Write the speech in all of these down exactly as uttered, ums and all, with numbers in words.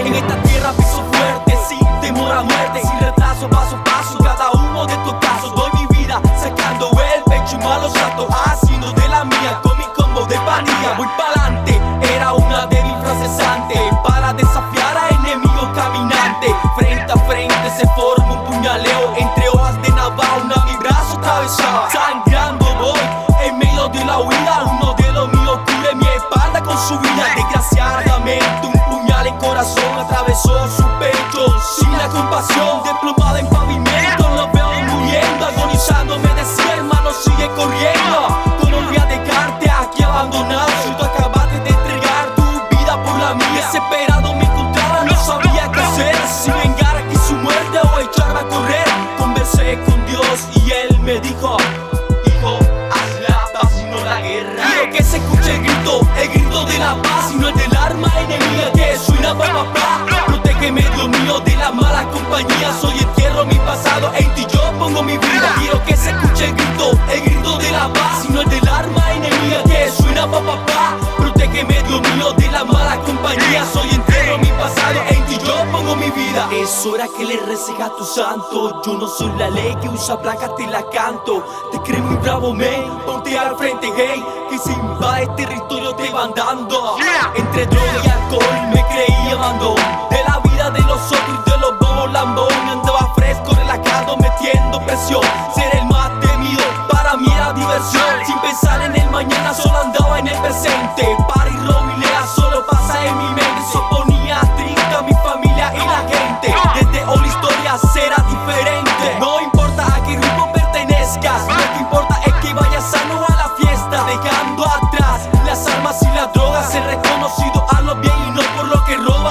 En esta tierra piso fuerte, sin temor a muerte, sin retraso, paso a paso, cada uno de estos casos. Doy mi vida sacando el pecho y malos actos, haciendo de la mía con mi combo de panilla. Voy pa'lante, era una débil frase cesante para desafiar a enemigos caminantes. Frente a frente se forma un puñaleo, entre hojas de navaja a mi brazo atravesaba. Sangrando voy en medio de la huida, uno de los míos cubre mi espalda con su vida. Desgraciadamente un puñal en corazón atravesó su pecho sin la compasión. Desplomada en pavimento, lo veo muriendo, agonizando. Me decía, hermano, sigue corriendo. ¿Cómo voy a dejarte aquí abandonado si tú acabaste de entregar tu vida por la mía? Desesperado me encontraba, no sabía qué hacer, si vengar aquí su muerte o echarme a correr. Conversé con Dios y Él me dijo: hijo, haz la paz y no la guerra. Quiero que se escuche el grito, el grito de la paz y no el del arma enemiga que suena pa' papá. Protégeme, Dios mío, de la mala compañía. Soy entierro mi pasado, en ti yo pongo mi vida. Quiero que se escuche el grito, el grito de la paz y no el del arma enemiga que suena pa' papá. Protégeme, Dios mío, de la mala compañía. Soy entierro mi pasado, en ti yo pongo mi vida. Es hora que le reces a tu santo. Yo no soy la ley que usa placas, te la canto. Te crees muy bravo, man, ponte al frente, gay, que si invades territorio te van dando. Entre droga y alcohol me creía mandón de la vida de los otros y de los bobos lambón. Andaba fresco, relajado, metiendo presión. Ser el más temido para mí era diversión. Sin pensar en el mañana, solo andaba en el presente. Para y robo y lea, solo pasa en mi mente. Se oponía triste a mi familia y la gente. Desde hoy la historia será diferente. No importa a qué grupo pertenezcas, lo que importa es que vayas sano a la fiesta, dejando atrás las armas y las drogas. Ser reconocido a lo bien y no por lo que robas.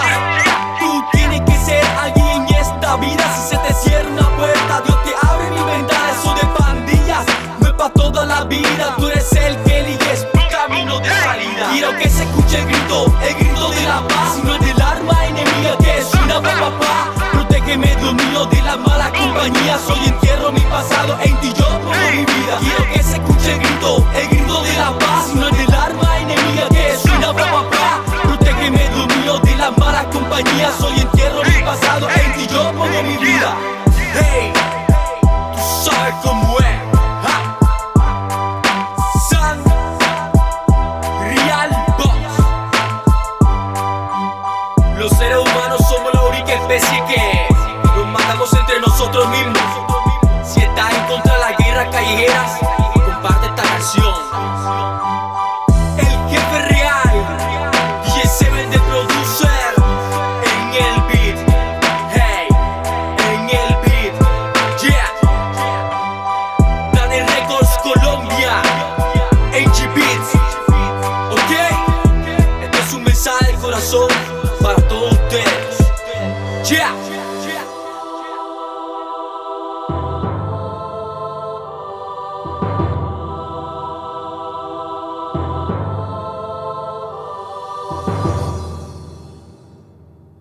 Tú tienes que ser alguien en esta vida. Si se te cierra una puerta, Dios te abre mi ventana. Eso de pandillas no es pa' toda la vida. Tú eres el que eliges tu camino de salida. Quiero que se escuche el grito, el grito de la paz y no el del arma enemiga que suena pa' papá. Protégeme, Dios mío, de la mala compañía. Soy entierro mi pasado, en ti yo pongo mi vida. Quiero que se escuche el grito, el grito de la paz y no el del arma enemiga que suena pa' papá. Protégeme, Dios mío, de la mala compañía. Soy entierro mi pasado, en ti yo pongo mi vida. Hey, tú sabes cómo es. Ja. San Real Boss. Los seres humanos somos la única especie que nos matamos entre nosotros mismos. Si estás en contra de las guerras callejeras, comparte esta canción. El jefe real, D J Seven de producer, en el beat. Hey, en el beat, yeah. Planet Records Colombia, H G Beats. Ok, este es un mensaje del corazón